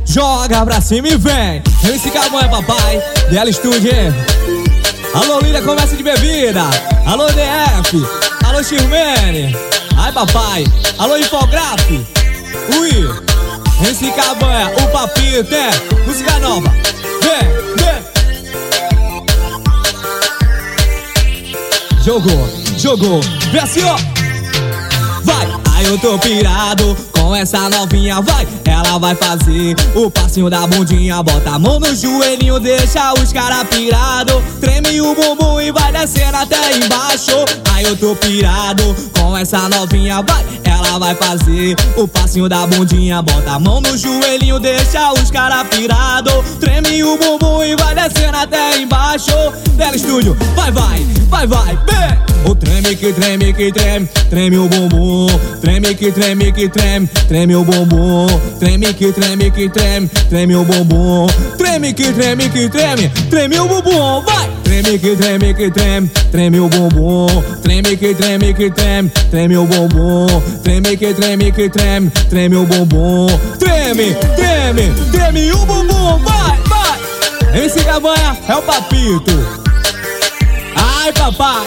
joga pra cima e vem. MC Cabanha, papai, Dela Studio. Alô, Lídia, comércio de bebida. Alô, DF. Alô, Xirmene. Ai, papai. Alô, Infograf. Ui. MC Cabanha, o papito, música nova. Vem, vem. Jogou, vem assim, ó. Vai, aí eu tô pirado com essa novinha, vai. Ela vai fazer o passinho da bundinha. Bota a mão no joelhinho, deixa os cara pirado. Treme o bumbum e vai descendo até embaixo. Aí eu tô pirado com essa novinha, vai. Ela vai fazer o passinho da bundinha. Bota a mão no joelhinho, deixa os cara pirado. Treme o bumbum e vai descendo até embaixo. Dela Studio, vai, vem. O treme que treme, que treme, treme o bumbum. Treme que treme, que treme, treme o bumbum. Treme que treme, que treme, treme o bumbum. Treme que treme, que treme, treme o bumbum, vai. Treme que treme, que treme, treme o bumbum. Treme que treme, que treme, treme o bumbum. Treme que treme, que treme, treme o bumbum. Treme, treme, treme o bumbum, vai. MC Cabanha é o papito. Ai, papai.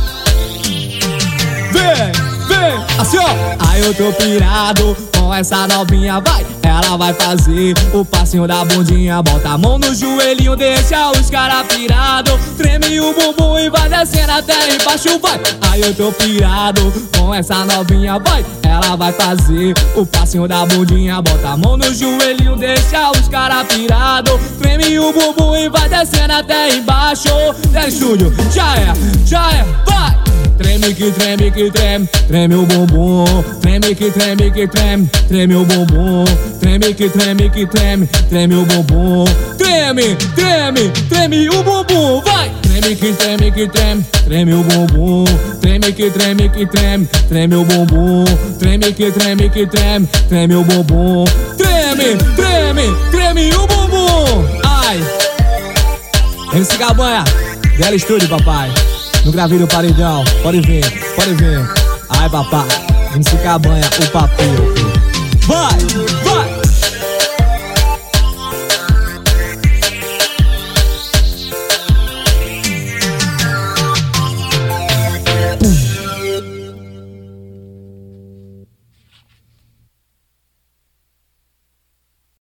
Vem, assim ó. Aí eu tô pirado com essa novinha, vai. Ela vai fazer o passinho da bundinha. Bota a mão no joelhinho, deixa os cara pirado. Treme o bumbum e vai descendo até embaixo, vai. Aí eu tô pirado com essa novinha, vai. Ela vai fazer o passinho da bundinha. Bota a mão no joelhinho, deixa os cara pirado. Treme o bumbum e vai descendo até embaixo. Dela Studio, já é, vai. Treme que treme, que treme, treme o bumbum. Treme que treme, que treme, treme o bumbum. Treme que treme, que treme, treme o bumbum. Treme, treme, treme o bumbum, vai. Treme que treme, que treme, treme o bumbum. Treme que treme, que treme, treme o bumbum. Treme que treme, que treme, treme o bumbum. Treme, treme, treme o bumbum. Ai, MC Cabanha, Dela Studio, papai. No gravinho do paredão, pode vir. Ai, papai, MC Cabanha, o papel. Vai.